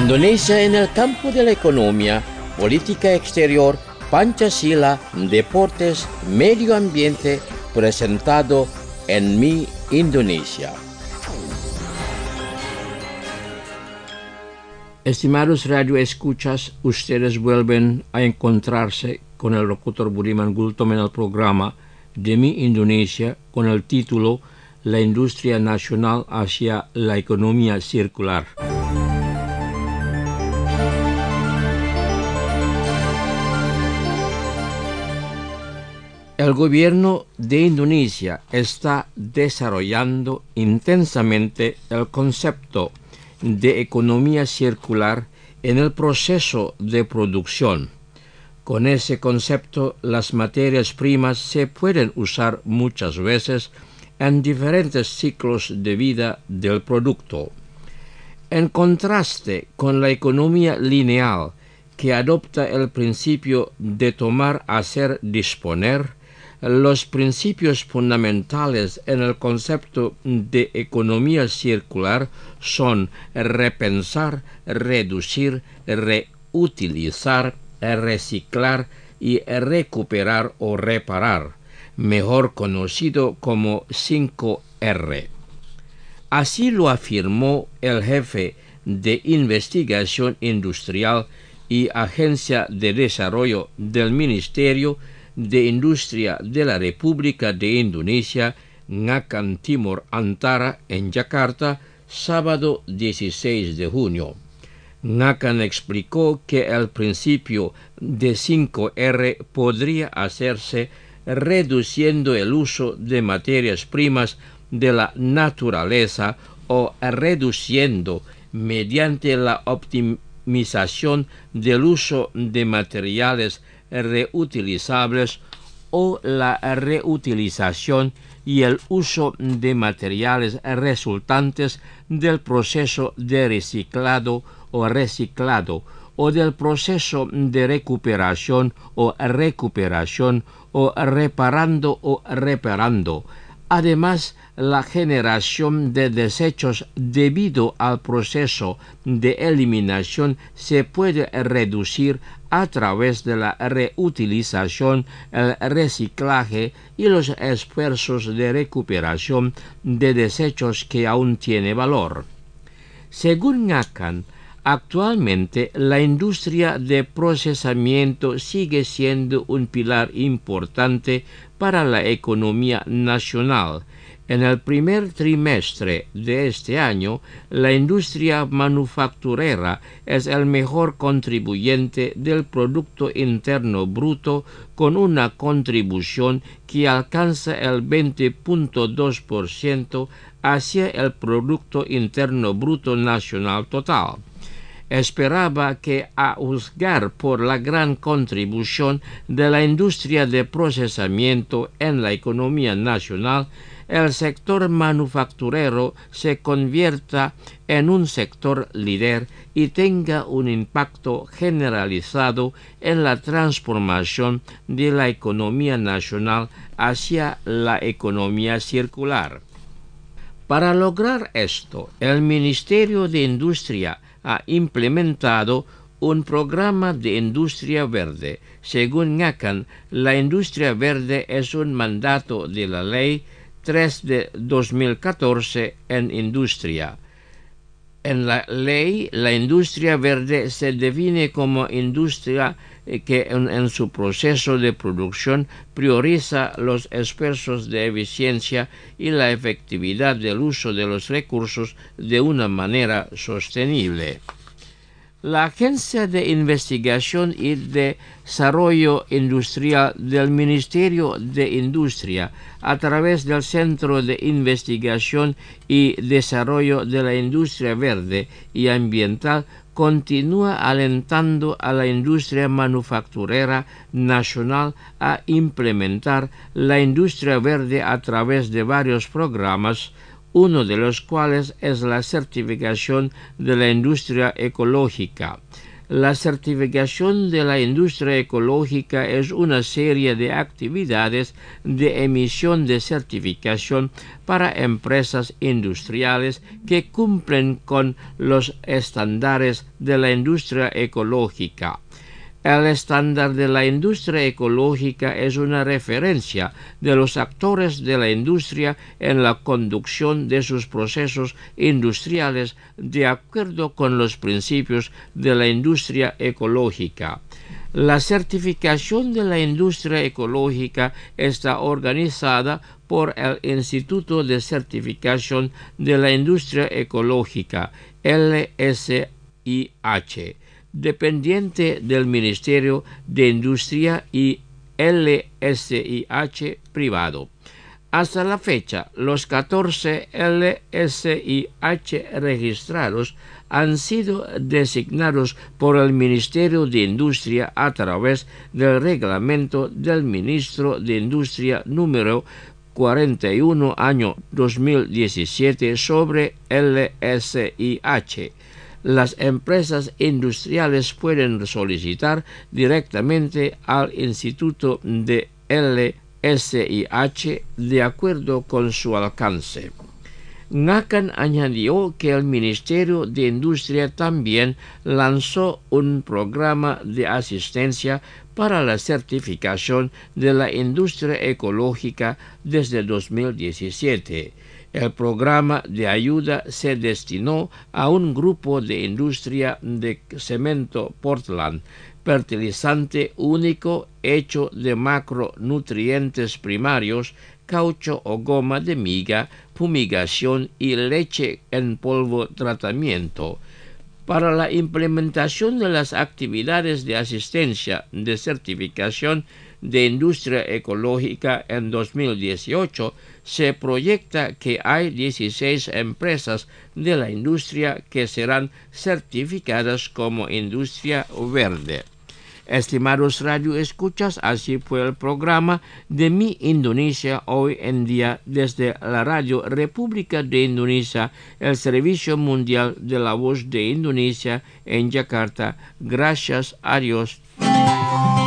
Indonesia en el campo de la economía, política exterior, Pancasila, deportes, medio ambiente, presentado en Mi Indonesia. Estimados radioescuchas, ustedes vuelven a encontrarse con el locutor Budiman Gultom en el programa de Mi Indonesia con el título La industria nacional hacia la economía circular. El gobierno de Indonesia está desarrollando intensamente el concepto de economía circular en el proceso de producción. Con ese concepto, las materias primas se pueden usar muchas veces en diferentes ciclos de vida del producto. En contraste con la economía lineal, que adopta el principio de tomar, hacer, disponer, los principios fundamentales en el concepto de economía circular son repensar, reducir, reutilizar, reciclar y recuperar o reparar, mejor conocido como 5R. Así lo afirmó el jefe de investigación industrial y agencia de desarrollo del Ministerio de Industria de la República de Indonesia, Ngakan Timur Antara, en Yakarta, sábado 16 de junio. Ngakan explicó que el principio de 5R podría hacerse reduciendo el uso de materias primas de la naturaleza o reduciendo mediante la optimización del uso de materiales reutilizables o la reutilización y el uso de materiales resultantes del proceso de reciclado o del proceso de recuperación o reparando o reparando. Además, la generación de desechos debido al proceso de eliminación se puede reducir a través de la reutilización, el reciclaje y los esfuerzos de recuperación de desechos que aún tiene valor. Según Ngakan, actualmente la industria de procesamiento sigue siendo un pilar importante para la economía nacional. En el primer trimestre de este año, la industria manufacturera es el mejor contribuyente del Producto Interno Bruto, con una contribución que alcanza el 20.2% hacia el Producto Interno Bruto Nacional total. Esperaba que, a juzgar por la gran contribución de la industria de procesamiento en la economía nacional, el sector manufacturero se convierta en un sector líder y tenga un impacto generalizado en la transformación de la economía nacional hacia la economía circular. Para lograr esto, el Ministerio de Industria ha implementado un programa de industria verde. Según Ngakan, la industria verde es un mandato de la Ley 3 de 2014 en industria. En la ley, la industria verde se define como industria que en su proceso de producción prioriza los esfuerzos de eficiencia y la efectividad del uso de los recursos de una manera sostenible. La Agencia de Investigación y Desarrollo Industrial del Ministerio de Industria, a través del Centro de Investigación y Desarrollo de la Industria Verde y Ambiental, continúa alentando a la industria manufacturera nacional a implementar la industria verde a través de varios programas, uno de los cuales es la certificación de la industria ecológica. La certificación de la industria ecológica es una serie de actividades de emisión de certificación para empresas industriales que cumplen con los estándares de la industria ecológica. El estándar de la industria ecológica es una referencia de los actores de la industria en la conducción de sus procesos industriales de acuerdo con los principios de la industria ecológica. La certificación de la industria ecológica está organizada por el Instituto de Certificación de la Industria Ecológica, LSIH, dependiente del Ministerio de Industria y LSIH privado. Hasta la fecha, los 14 LSIH registrados han sido designados por el Ministerio de Industria a través del reglamento del Ministro de Industria número 41 año 2017 sobre LSIH. Las empresas industriales pueden solicitar directamente al Instituto de LSIH de acuerdo con su alcance. Ngakan añadió que el Ministerio de Industria también lanzó un programa de asistencia para la certificación de la industria ecológica desde 2017. El programa de ayuda se destinó a un grupo de industria de cemento Portland, fertilizante único hecho de macronutrientes primarios, caucho o goma de miga, fumigación y leche en polvo tratamiento. Para la implementación de las actividades de asistencia de certificación de industria ecológica en 2018, se proyecta que hay 16 empresas de la industria que serán certificadas como industria verde. Estimados radioescuchas, así fue el programa de Mi Indonesia hoy en día desde la Radio República de Indonesia, el Servicio Mundial de la Voz de Indonesia en Jakarta. Gracias, adiós.